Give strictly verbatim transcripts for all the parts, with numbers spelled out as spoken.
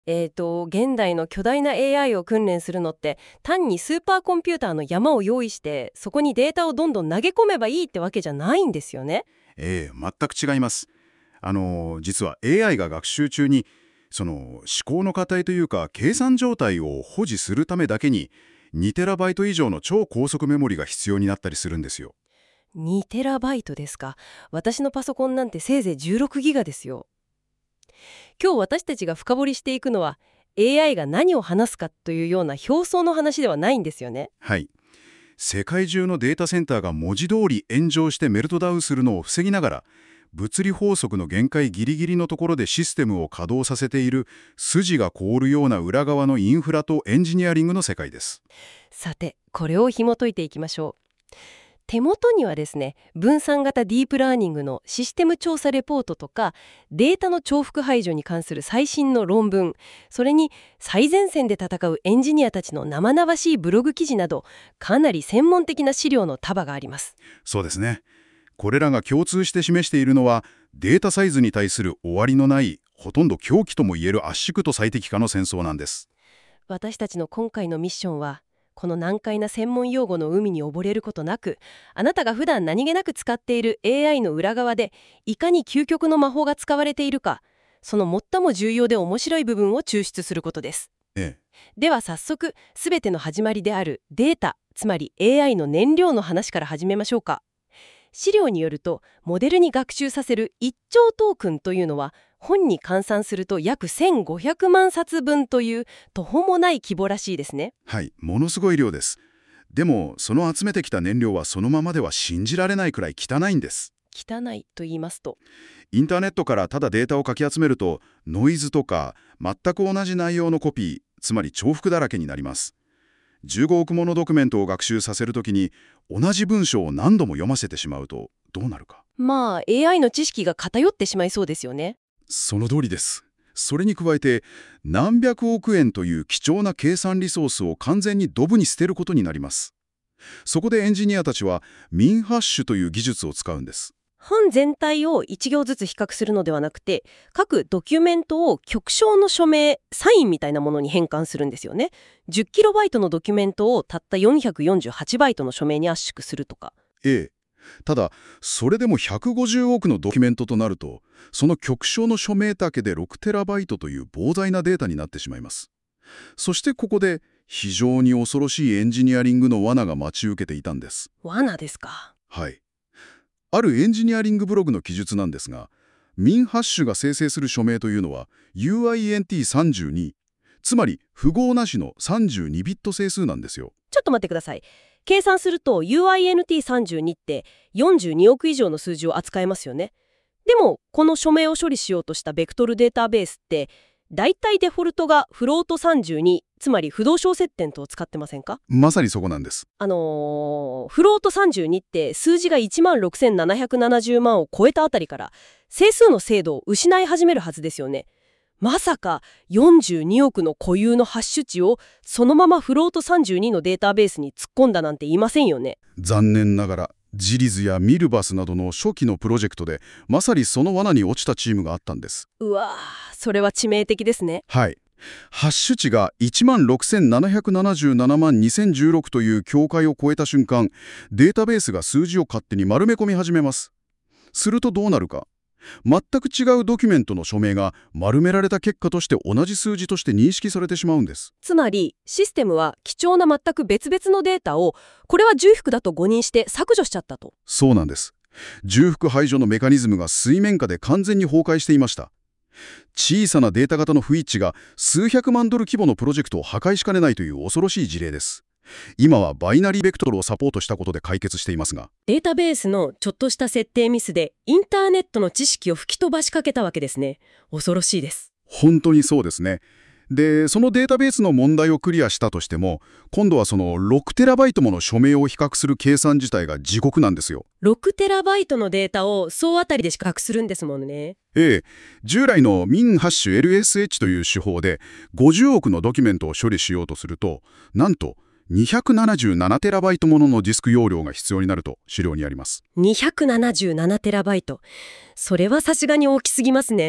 えーと、現代の巨大な エーアイ を訓練するのって単にスーパーコンピューターの山を用意してそこにデータをどんどん投げ込めばいいってわけじゃないんですよね。 ええ、全く違います。あの実は エーアイ が学習中にその思考の過程というか計算状態を保持するためだけににテラバイト以上の超高速メモリが必要になったりするんですよ。 にテラバイトですか。私のパソコンなんてせいぜいじゅうろくギガですよ。今日私たちが深掘りしていくのは エーアイ が何を話すかというような表層の話ではないんですよね。 はい。世界中のデータセンターが文字通り炎上してメルトダウンするのを防ぎながら、物理法則の限界ギリギリのところでシステムを稼働させている筋が凍るような裏側のインフラとエンジニアリングの世界です。 さて、これを紐解いていきましょう。手元にはですね、分散型ディープラーニングのシステム調査レポートとか、データの重複排除に関する最新の論文、それに最前線で戦うエンジニアたちの生々しいブログ記事など、かなり専門的な資料の束があります。 そうですね。これらが共通して示しているのは、データサイズに対する終わりのない、ほとんど狂気ともいえる圧縮と最適化の戦争なんです。 私たちの今回のミッションは、この難解な専門用語の海に溺れることなく、あなたが普段何気なく使っている エーアイ の裏側でいかに究極の魔法が使われているか、その最も重要で面白い部分を抽出することです。 ええ。 では早速、すべての始まりであるデータ、つまり エーアイ の燃料の話から始めましょうか。資料によると、モデルに学習させるいっちょうトークンというのは、本に換算すると約せんごひゃくまんさつぶんという途方もない規模らしいですね。 はい、ものすごい量です。でも、その集めてきた燃料はそのままでは信じられないくらい汚いんです。 汚いと言いますと？ インターネットからただデータをかき集めると、ノイズとか全く同じ内容のコピー、つまり重複だらけになります。じゅうごおくものドキュメントを学習させるときに、同じ文章を何度も読ませてしまうと、どうなるか。 まあ エーアイ の知識が偏ってしまいそうですよね。 その通りです。それに加えて、何百億円という貴重な計算リソースを完全にドブに捨てることになります。そこでエンジニアたちは、ミンハッシュという技術を使うんです。 本全体をいち行ずつ比較するのではなくて、各ドキュメントを極小の署名、サインみたいなものに変換するんですよね。じゅっキロバイトのドキュメントをたったよんひゃくよんじゅうはちバイトの署名に圧縮するとか。 ええ。ただ、それでもひゃくごじゅうおくのドキュメントとなると、その極小の署名だけでろくテラバイトという膨大なデータになってしまいます。そしてここで、非常に恐ろしいエンジニアリングの罠が待ち受けていたんです。 罠ですか。 はい。あるエンジニアリングブログの記述なんですが、ミンハッシュが生成する署名というのは ユーアイエヌティーさんじゅうに、つまり符号なしのさんじゅうにビット整数なんですよ。 ちょっと待ってください。計算すると ユーアイエヌティーさんじゅうに ってよんじゅうにおく以上の数字を扱えますよね。でもこの署名を処理しようとしたベクトルデータベースってだいたいデフォルトがフロートさんじゅうに、つまり不動小接点と使ってませんか？ まさにそこなんです。 あのー、フロートさんじゅうにって数字がいちまんろくせんななひゃくななじゅうまんを超えたあたりから整数の精度を失い始めるはずですよね。まさかよんじゅうにおくの固有のハッシュ値をそのままフロートさんじゅうにのデータベースに突っ込んだなんて言いませんよね。 残念ながら、ジリズやミルバスなどの初期のプロジェクトで、まさにその罠に落ちたチームがあったんです。 うわー、それは致命的ですね。 はい。ハッシュ値が いちまんろくせんななひゃくななじゅうななまんにせんじゅうろく という境界を超えた瞬間、データベースが数字を勝手に丸め込み始めます。するとどうなるか。全く違うドキュメントの署名が丸められた結果として同じ数字として認識されてしまうんです。 つまりシステムは貴重な全く別々のデータをこれは重複だと誤認して削除しちゃったと。 そうなんです。重複排除のメカニズムが水面下で完全に崩壊していました。小さなデータ型の不一致が数百万ドル規模のプロジェクトを破壊しかねないという恐ろしい事例です。今はバイナリーベクトルをサポートしたことで解決していますが、 データベースのちょっとした設定ミスでインターネットの知識を吹き飛ばしかけたわけですね。恐ろしいです。 本当にそうですね。で、そのデータベースの問題をクリアしたとしても、今度はそのろくテラバイトもの署名を比較する計算自体が地獄なんですよ。 ろくテラバイトのデータを総当たりで比較するんですもんね。 ええ、従来のミンハッシュ エルエスエイチ という手法でごじゅうおくのドキュメントを処理しようとすると、なんとにひゃくななじゅうななテラバイトもののディスク容量が必要になると資料にあります。 にひゃくななじゅうななテラバイト。それはさすがに大きすぎますね。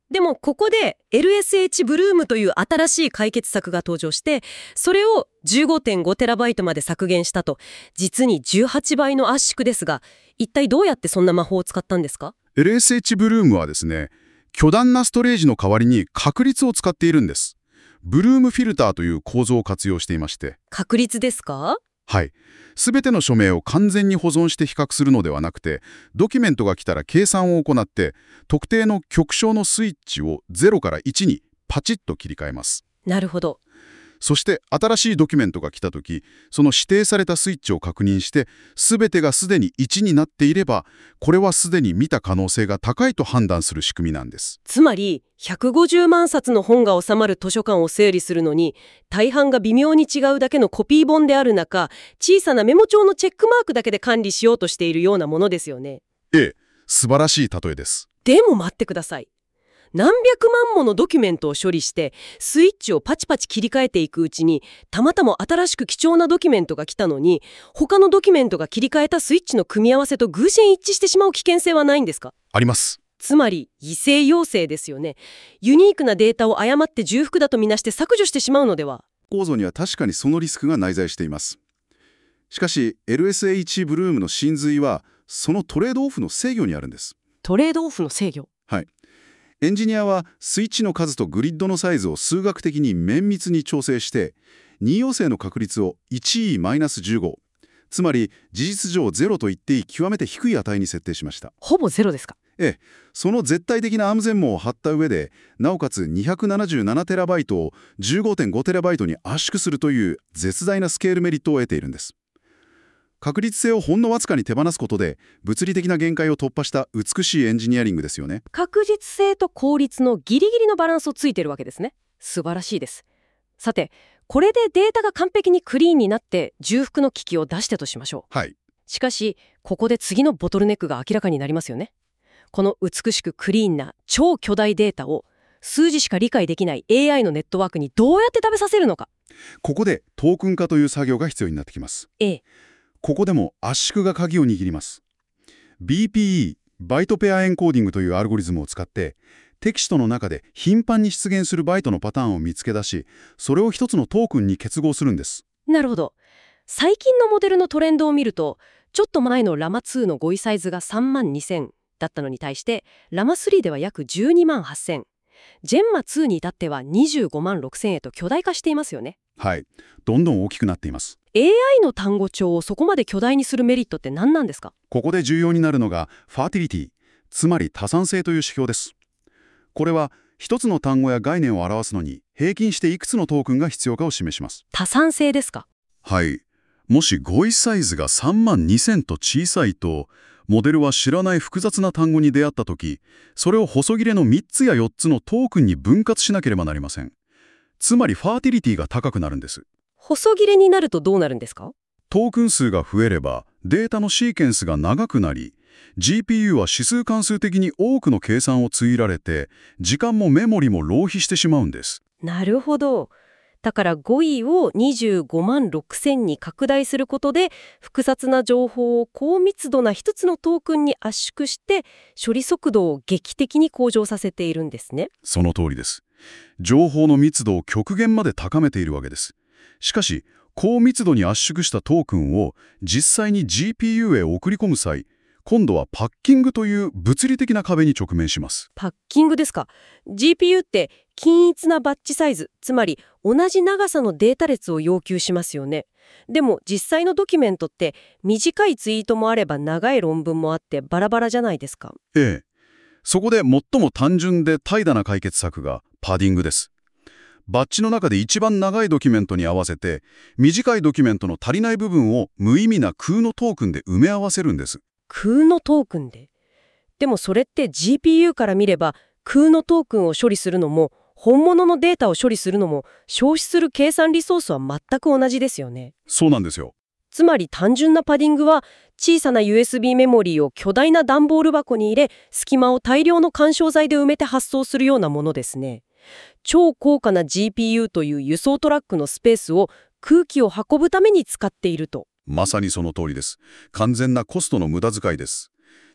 でもここで エルエスエイチ ブルームという新しい解決策が登場して、それを じゅうごてんごテラバイト まで削減したと。実にじゅうはちばいの圧縮ですが、一体どうやってそんな魔法を使ったんですか？ エルエスエイチ ブルームはですね、巨大なストレージの代わりに確率を使っているんです。ブルームフィルターという構造を活用していまして。 確率ですか？ はい。すべての署名を完全に保存して比較するのではなくて、ドキュメントが来たら計算を行って、特定の極小のスイッチをゼロからいちにパチッと切り替えます。 なるほど。 そして新しいドキュメントが来たとき、その指定されたスイッチを確認して、すべてがすでにいちになっていれば、これはすでに見た可能性が高いと判断する仕組みなんです。 つまり、ひゃくごじゅうまんさつの本が収まる図書館を整理するのに、大半が微妙に違うだけのコピー本である中、小さなメモ帳のチェックマークだけで管理しようとしているようなものですよね。 ええ、素晴らしい例えです。 でも待ってください。何百万ものドキュメントを処理して、スイッチをパチパチ切り替えていくうちに、たまたま新しく貴重なドキュメントが来たのに、他のドキュメントが切り替えたスイッチの組み合わせと偶然一致してしまう危険性はないんですか？ あります。 つまり、異性陽性ですよね。ユニークなデータを誤って重複だとみなして削除してしまうのでは？ 構造には確かにそのリスクが内在しています。しかし、エルエスエイチ ブルームの真髄は、そのトレードオフの制御にあるんです。 トレードオフの制御？ はい。エンジニアはスイッチの数とグリッドのサイズを数学的に綿密に調整して、任陽性の確率を いちイーじゅうご、つまり事実上ゼロと言っていい極めて低い値に設定しました。 ほぼゼロですか？ ええ、その絶対的な安全網を張った上で、なおかつ にひゃくななじゅうななテラバイトを じゅうごてんごテラバイトに圧縮するという絶大なスケールメリットを得ているんです。確率性をほんのわずかに手放すことで、物理的な限界を突破した美しいエンジニアリングですよね。 確実性と効率のギリギリのバランスをついてるわけですね。素晴らしいです。さて、これでデータが完璧にクリーンになって重複の危機を出してとしましょう。 はい。 しかし、ここで次のボトルネックが明らかになりますよね。この美しくクリーンな超巨大データを数字しか理解できない エーアイ のネットワークにどうやって食べさせるのか。 ここでトークン化という作業が必要になってきます。 ええ。 ここでも圧縮が鍵を握ります。ビーピーイー、バイトペアエンコーディングというアルゴリズムを使って、テキストの中で頻繁に出現するバイトのパターンを見つけ出し、それを一つのトークンに結合するんです。 なるほど。最近のモデルのトレンドを見ると、ちょっと前のラマツーの語彙サイズがさんまんにせんだったのに対して、ラマスリーでは約じゅうにまんはっせん、ジェンマツーに至ってはにじゅうごまんろくせんへと巨大化していますよね。 はい。どんどん大きくなっています。 エーアイ の単語帳をそこまで巨大にするメリットって何なんですか？ ここで重要になるのが、ファーティリティ、つまり多産性という指標です。これは、一つの単語や概念を表すのに、平均していくつのトークンが必要かを示します。 多産性ですか？ はい。もし語彙サイズがさんまんにせんと小さいと、モデルは知らない複雑な単語に出会ったとき、それを細切れのみっつやよっつのトークンに分割しなければなりません。つまりファーティリティが高くなるんです。 細切れになるとどうなるんですか？ トークン数が増えればデータのシーケンスが長くなり、ジーピーユー は指数関数的に多くの計算を強いられて、時間もメモリも浪費してしまうんです。 なるほど。だから語彙をにじゅうごまんろくせんに拡大することで、複雑な情報を高密度な一つのトークンに圧縮して、処理速度を劇的に向上させているんですね。 その通りです。情報の密度を極限まで高めているわけです。しかし、高密度に圧縮したトークンを実際に ジーピーユー へ送り込む際、今度はパッキングという物理的な壁に直面します。 パッキングですか？ ジーピーユー って均一なバッチサイズ、つまり同じ長さのデータ列を要求しますよね。でも実際のドキュメントって短いツイートもあれば長い論文もあってバラバラじゃないですか。 ええ。そこで最も単純で怠惰な解決策がパディングです。バッチの中で一番長いドキュメントに合わせて、短いドキュメントの足りない部分を無意味な空のトークンで埋め合わせるんです。 空のトークンで？でもそれって ジーピーユー から見れば空のトークンを処理するのも本物のデータを処理するのも消費する計算リソースは全く同じですよね。 そうなんですよ。 つまり単純なパディングは小さな ユーエスビー メモリーを巨大な段ボール箱に入れ、隙間を大量の干渉剤で埋めて発送するようなものですね。超高価な ジーピーユー という輸送トラックのスペースを空気を運ぶために使っていると。 まさにその通りです。完全なコストの無駄遣いです。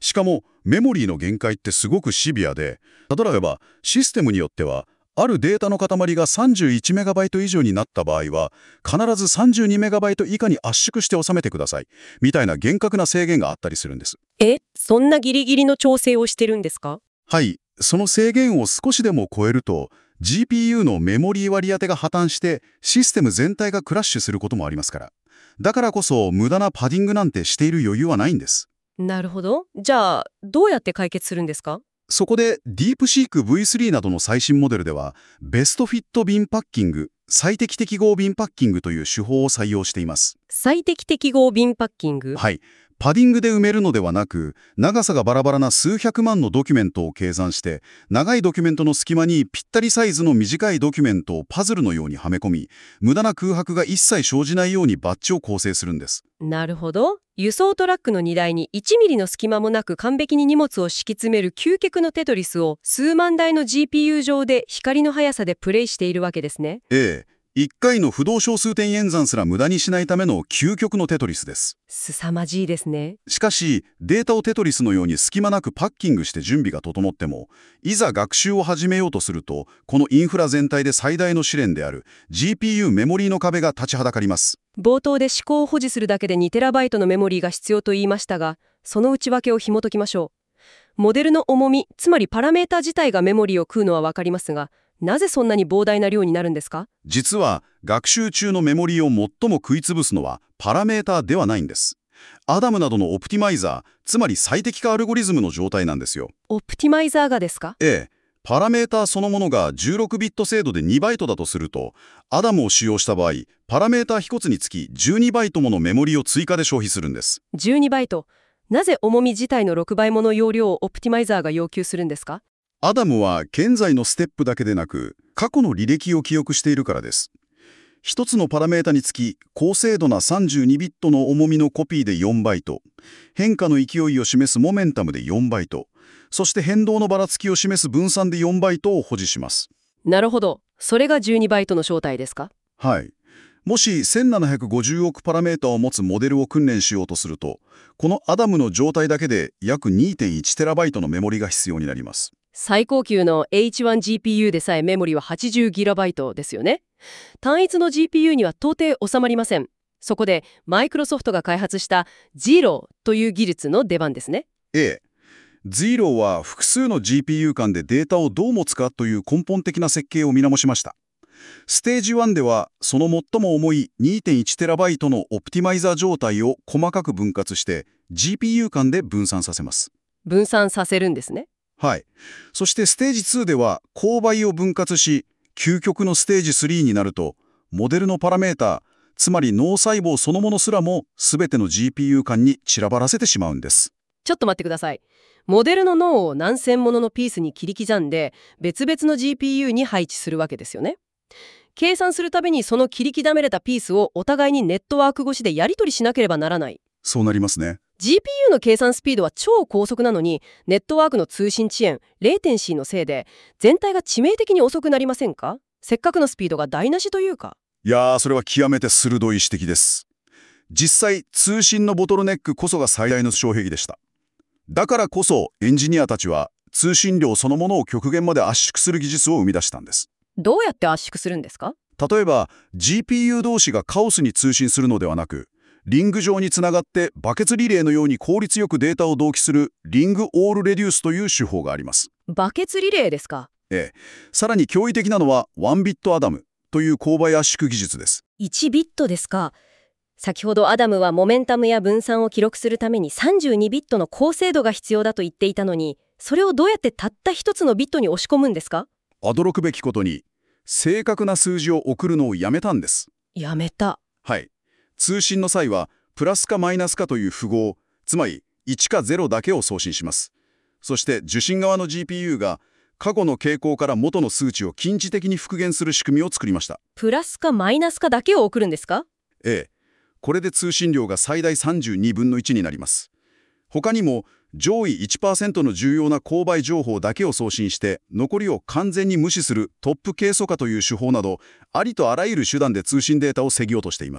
しかもメモリーの限界ってすごくシビアで、例えばシステムによってはあるデータの塊が さんじゅういちメガバイト 以上になった場合は必ず さんじゅうにメガバイト 以下に圧縮して収めてくださいみたいな厳格な制限があったりするんです。 え、そんなギリギリの調整をしてるんですか？ はい、その制限を少しでも超えると ジーピーユー のメモリー割り当てが破綻してシステム全体がクラッシュすることもありますから。だからこそ無駄なパディングなんてしている余裕はないんです。 なるほど。じゃあどうやって解決するんですか？ そこで ディープシーク ブイスリー などの最新モデルではベストフィットビンパッキング、最適適合ビンパッキングという手法を採用しています。 最適適合ビンパッキング。 はい。パディングで埋めるのではなく、長さがバラバラな数百万のドキュメントを計算して、長いドキュメントの隙間にぴったりサイズの短いドキュメントをパズルのようにはめ込み、無駄な空白が一切生じないようにバッジを構成するんです。 なるほど。輸送トラックの荷台にいちミリの隙間もなく完璧に荷物を敷き詰める究極のテトリスを数万台の ジーピーユー 上で光の速さでプレイしているわけですね。 ええ。いっかいの不動小数点演算すら無駄にしないための究極のテトリスです。 凄まじいですね。 しかし、データをテトリスのように隙間なくパッキングして準備が整っても、いざ学習を始めようとすると、このインフラ全体で最大の試練である ジーピーユー メモリーの壁が立ちはだかります。 冒頭で思考を保持するだけでにテラバイトのメモリーが必要と言いましたが、その内訳を紐解きましょう。モデルの重み、つまりパラメータ自体がメモリーを食うのはわかりますが、なぜそんなに膨大な量になるんですか？ 実は、学習中のメモリーを最も食いつぶすのはパラメータではないんです。アダムなどのオプティマイザー、つまり最適化アルゴリズムの状態なんですよ。 オプティマイザーがですか？ ええ。パラメータそのものがじゅうろくビット精度でにバイトだとすると、アダムを使用した場合、パラメータひとつにつきじゅうにバイトものメモリを追加で消費するんです。 じゅうにバイト。なぜ重み自体のろくばいもの容量をオプティマイザーが要求するんですか？ アダムは現在のステップだけでなく、過去の履歴を記憶しているからです。一つのパラメータにつき、高精度なさんじゅうにビットの重みのコピーでよんバイト、変化の勢いを示すモメンタムでよんバイト、そして変動のばらつきを示す分散でよんバイトを保持します。 なるほど。それがじゅうにバイトの正体ですか？ はい。もしせんななひゃくごじゅうおくパラメータを持つモデルを訓練しようとすると、このアダムの状態だけで約 にてんいちテラバイトのメモリが必要になります。 最高級の エイチワンジーピーユー でさえメモリははちじゅうギガバイトですよね。単一の ジーピーユー には到底収まりません。そこでマイクロソフトが開発したゼロという技術の出番ですね。 ええ。ゼロは複数の ジーピーユー 間でデータをどう持つかという根本的な設計を見直しました。ステージワンではその最も重い にてんいちテラバイトのオプティマイザー状態を細かく分割して ジーピーユー 間で分散させます。 分散させるんですね。 はい。そしてステージツーでは勾配を分割し、究極のステージスリーになると、モデルのパラメータ、つまり脳細胞そのものすらも全ての ジーピーユー 間に散らばらせてしまうんです。 ちょっと待ってください。モデルの脳を何千もののピースに切り刻んで、別々の ジーピーユー に配置するわけですよね。計算するたびにその切り刻められたピースをお互いにネットワーク越しでやり取りしなければならない。 そうなりますね。 ジーピーユー の計算スピードは超高速なのに、ネットワークの通信遅延、レイテンシーのせいで、全体が致命的に遅くなりませんか？せっかくのスピードが台無しというか。 いやー、それは極めて鋭い指摘です。実際、通信のボトルネックこそが最大の障壁でした。だからこそ、エンジニアたちは、通信量そのものを極限まで圧縮する技術を生み出したんです。 どうやって圧縮するんですか？ 例えば、ジーピーユー 同士がカオスに通信するのではなく、リング上につながってバケツリレーのように効率よくデータを同期するリングオールレデュースという手法があります。 バケツリレーですか？ ええ。さらに驚異的なのはワンビットアダムという勾配圧縮技術です。 いちビットですか？先ほどアダムはモメンタムや分散を記録するためにさんじゅうにビットの高精度が必要だと言っていたのに、それをどうやってたった一つのビットに押し込むんですか？ 驚くべきことに、正確な数字を送るのをやめたんです。 やめた。 はい。通信の際は、プラスかマイナスかという符号、つまりいちかゼロだけを送信します。そして受信側の ジーピーユー が過去の傾向から元の数値を近似的に復元する仕組みを作りました。 プラスかマイナスかだけを送るんですか？ ええ。これで通信量が最大さんじゅうにぶんのいちになります。他にも上位 いちパーセント の重要な勾配情報だけを送信して残りを完全に無視するトップケイ素化という手法など、ありとあらゆる手段で通信データを防ぎようとしています。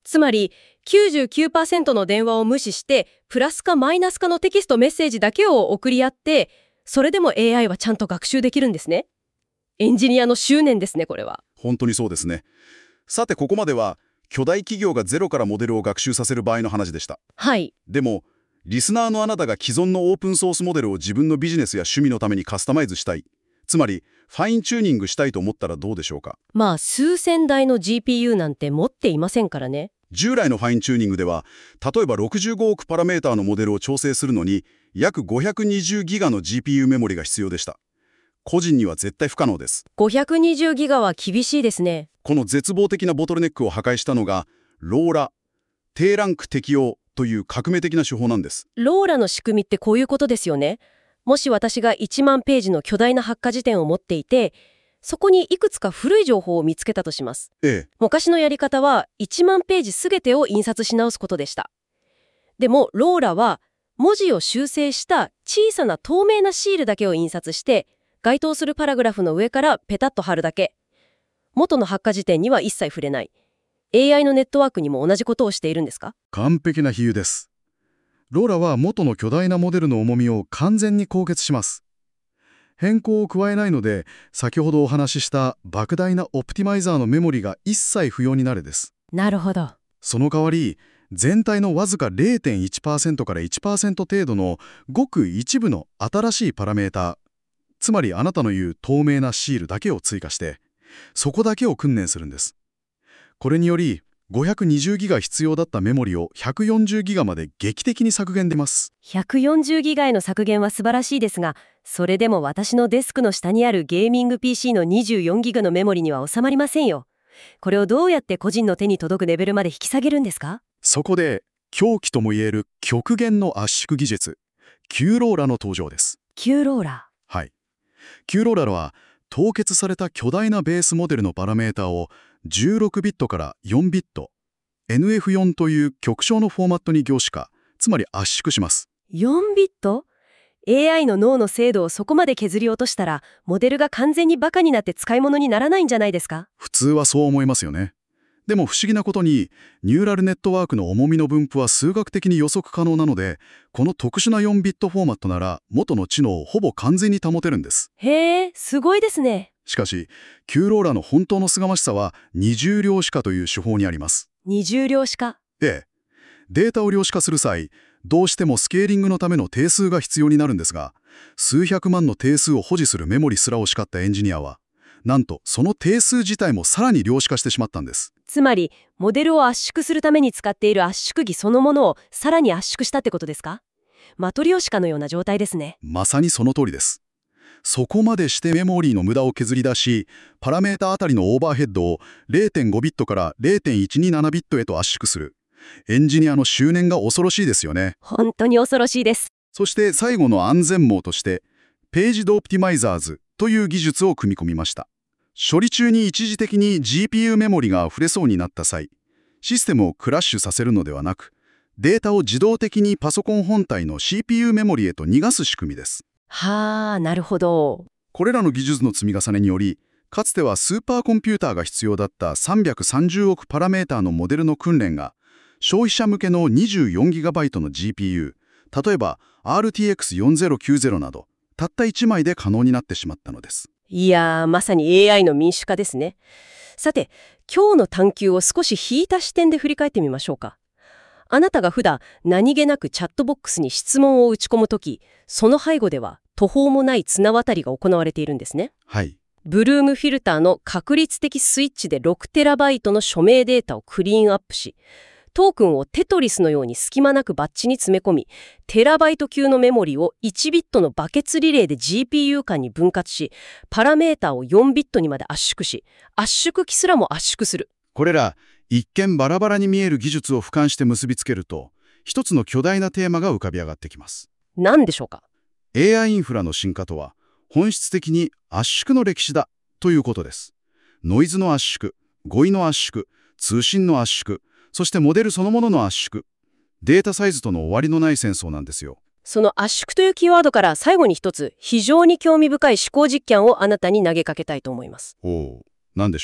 つまり きゅうじゅうきゅうパーセント の電話を無視してプラスかマイナスかのテキストメッセージだけを送り合って、それでも エーアイ はちゃんと学習できるんですね。エンジニアの執念ですね、これは。 本当にそうですね。さてここまでは巨大企業がゼロからモデルを学習させる場合の話でした。 はい。 でもリスナーのあなたが既存のオープンソースモデルを自分のビジネスや趣味のためにカスタマイズしたい、つまりファインチューニングしたいと思ったらどうでしょうか。 まあ数千台の ジーピーユー なんて持っていませんからね。 従来のファインチューニングでは、例えばろくじゅうごおくパラメーターのモデルを調整するのに約ごひゃくにじゅうギガの ジーピーユー メモリが必要でした。個人には絶対不可能です。 ごひゃくにじゅうギガは厳しいですね。 この絶望的なボトルネックを破壊したのがローラ、低ランク適用という革命的な手法なんです。 ローラの仕組みってこういうことですよね。もし私がいちまんページの巨大な発火辞典を持っていて、そこにいくつか古い情報を見つけたとします。 ええ。 昔のやり方はいちまんページすべてを印刷し直すことでした。でもローラは文字を修正した小さな透明なシールだけを印刷して、該当するパラグラフの上からペタッと貼るだけ。元の発火辞典には一切触れない。エーアイ のネットワークにも同じことをしているんですか？ 完璧な比喩です。ローラは元の巨大なモデルの重みを完全に凍結します。変更を加えないので、先ほどお話しした莫大なオプティマイザーのメモリが一切不要になるです。 なるほど。 その代わり、全体のわずか れいてんいちパーセント から いちパーセント 程度のごく一部の新しいパラメータ、つまりあなたの言う透明なシールだけを追加して、そこだけを訓練するんです。これにより、ごひゃくにじゅうギガ必要だったメモリをひゃくよんじゅうギガまで劇的に削減できます。 ひゃくよんじゅうギガへの削減は素晴らしいですが、それでも私のデスクの下にあるゲーミング ピーシー のにじゅうよんギガのメモリには収まりませんよ。これをどうやって個人の手に届くレベルまで引き下げるんですか？ そこで、狂気ともいえる極限の圧縮技術、キューローラの登場です。 キューローラ。 はい。キューローラは、凍結された巨大なベースモデルのパラメータをじゅうろくビットからよんビット、エヌエフよん という極小のフォーマットに凝視化、つまり圧縮します。 よんビット？ エーアイ の脳の精度をそこまで削り落としたら、モデルが完全にバカになって使い物にならないんじゃないですか？ 普通はそう思いますよね。でも不思議なことに、ニューラルネットワークの重みの分布は数学的に予測可能なので、この特殊なよんビットフォーマットなら元の知能をほぼ完全に保てるんです。 へえ、すごいですね。 しかし、キューローラの本当の凄まじさは二重量子化という手法にあります。 二重量子化。 ええ。データを量子化する際、どうしてもスケーリングのための定数が必要になるんですが、数百万の定数を保持するメモリすらを叱ったエンジニアは、なんとその定数自体もさらに量子化してしまったんです。 つまり、モデルを圧縮するために使っている圧縮機そのものをさらに圧縮したってことですか？マトリョーシカのような状態ですね。 まさにその通りです。そこまでしてメモリーの無駄を削り出し、パラメータあたりのオーバーヘッドを れいてんごビットから れいてんいちにななビットへと圧縮する。エンジニアの執念が恐ろしいですよね。 本当に恐ろしいです。 そして最後の安全網として、ページドオプティマイザーズという技術を組み込みました。処理中に一時的に ジーピーユー メモリが溢れそうになった際、システムをクラッシュさせるのではなく、データを自動的にパソコン本体の シーピーユー メモリへと逃がす仕組みです。 はあ、なるほど。 これらの技術の積み重ねにより、かつてはスーパーコンピューターが必要だったさんびゃくさんじゅうおくパラメーターのモデルの訓練が、消費者向けの にじゅうよんギガバイト の ジーピーユー、例えば アールティーエックスよんぜろきゅうぜろ など、たったいちまいで可能になってしまったのです。 いやー、まさに エーアイ の民主化ですね。さて、今日の探求を少し引いた視点で振り返ってみましょうか。あなたが普段何気なくチャットボックスに質問を打ち込むとき、その背後では途方もない綱渡りが行われているんですね。 はい。 ブルームフィルターの確率的スイッチでろくテラバイトの署名データをクリーンアップし、トークンをテトリスのように隙間なくバッチに詰め込み、テラバイト級のメモリをいちビットのバケツリレーで ジーピーユー 間に分割し、パラメータをよんビットにまで圧縮し、圧縮機すらも圧縮する。 これら、一見バラバラに見える技術を俯瞰して結びつけると、一つの巨大なテーマが浮かび上がってきます。 何でしょうか？ エーアイ インフラの進化とは、本質的に圧縮の歴史だということです。ノイズの圧縮、語彙の圧縮、通信の圧縮、そしてモデルそのものの圧縮。データサイズとの終わりのない戦争なんですよ。 その圧縮というキーワードから最後に一つ、非常に興味深い思考実験をあなたに投げかけたいと思います。 おお、何でしょう。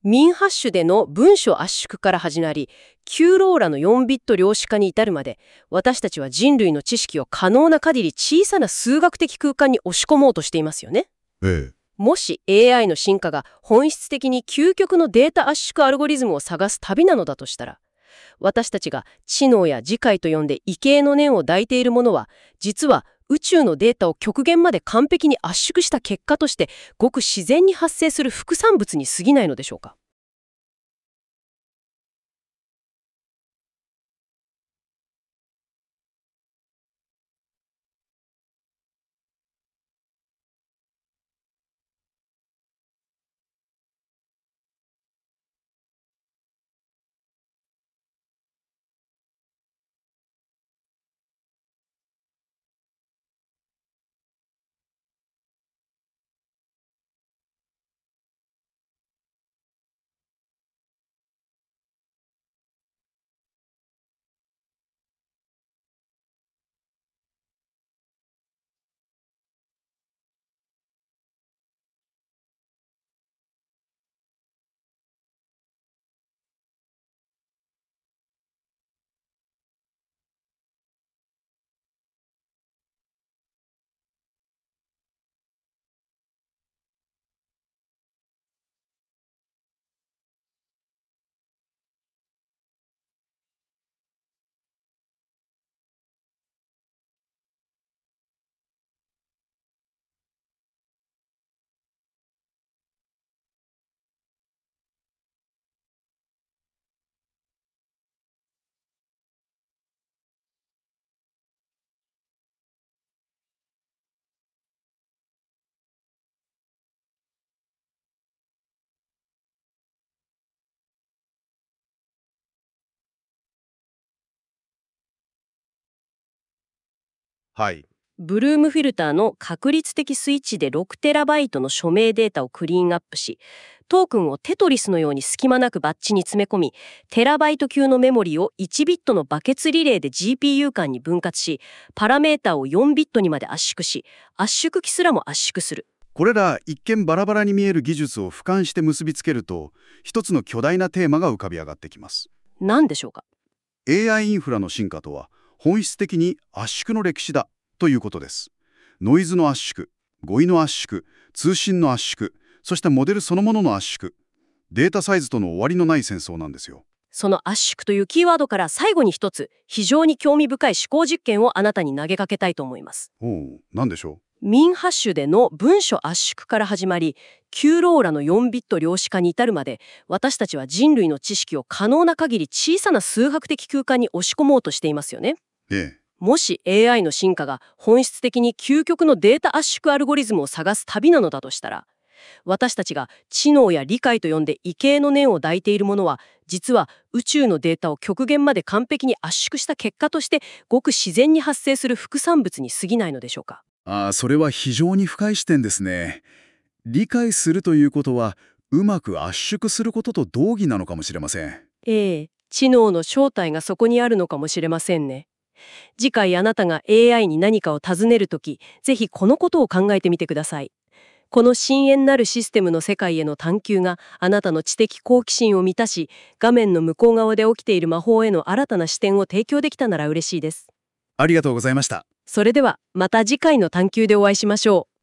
ミンハッシュでの文書圧縮から始まり、キューローラのよんビット量子化に至るまで、私たちは人類の知識を可能な限り小さな数学的空間に押し込もうとしていますよね。 ええ。 もし エーアイ の進化が本質的に究極のデータ圧縮アルゴリズムを探す旅なのだとしたら、私たちが知能や自戒と呼んで畏敬の念を抱いているものは、実は宇宙のデータを極限まで完璧に圧縮した結果として、ごく自然に発生する副産物に過ぎないのでしょうか。 はい。 ブルームフィルターの確率的スイッチで ろくテラバイトの署名データをクリーンアップし、トークンをテトリスのように隙間なくバッチに詰め込み、テラバイト級のメモリをいちビットのバケツリレーで ジーピーユー 間に分割し、パラメータをよんビットにまで圧縮し、圧縮機すらも圧縮する。 これら一見バラバラに見える技術を俯瞰して結びつけると、一つの巨大なテーマが浮かび上がってきます。 何でしょうか。 エーアイ インフラの進化とは、本質的に圧縮の歴史だということです。ノイズの圧縮、語彙の圧縮、通信の圧縮、そしてモデルそのものの圧縮。データサイズとの終わりのない戦争なんですよ。 その圧縮というキーワードから最後に一つ、非常に興味深い思考実験をあなたに投げかけたいと思います。 おお、何でしょミンハッシュでの文書圧縮から始まり、キューローラのよんビット量子化に至るまで、私たちは人類の知識を可能な限り小さな数学的空間に押し込もうとしていますよね。 う。ええ。 もし エーアイ の進化が本質的に究極のデータ圧縮アルゴリズムを探す旅なのだとしたら、私たちが知能や理解と呼んで畏敬の念を抱いているものは、実は宇宙のデータを極限まで完璧に圧縮した結果として、ごく自然に発生する副産物に過ぎないのでしょうか。 ああ、それは非常に深い視点ですね。理解するということは、うまく圧縮することと同義なのかもしれません。 ええ、知能の正体がそこにあるのかもしれませんね。次回あなたが エーアイ に何かを尋ねるとき、ぜひこのことを考えてみてください。この深淵なるシステムの世界への探求があなたの知的好奇心を満たし、画面の向こう側で起きている魔法への新たな視点を提供できたなら嬉しいです。 ありがとうございました。 それではまた次回の探求でお会いしましょう。